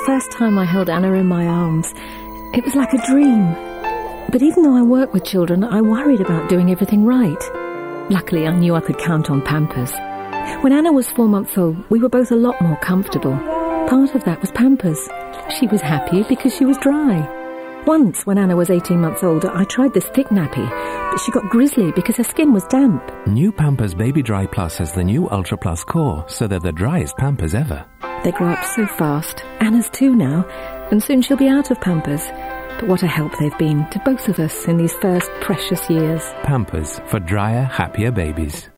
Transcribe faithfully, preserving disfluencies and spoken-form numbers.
first time I held Anna in my arms, it was like a dream. But even though I work with children, I worried about doing everything right. Luckily, I knew I could count on Pampers. When Anna was four months old, we were both a lot more comfortable. Part of that was Pampers. She was happy because she was dry. Once, when Anna was eighteen months old, I tried this thick nappy, but she got grizzly because her skin was damp. New Pampers Baby Dry Plus has the new Ultra Plus core, so they're the driest Pampers ever. They grow up so fast. Anna's two now, and soon she'll be out of Pampers. But what a help they've been to both of us in these first precious years. Pampers, for drier, happier babies.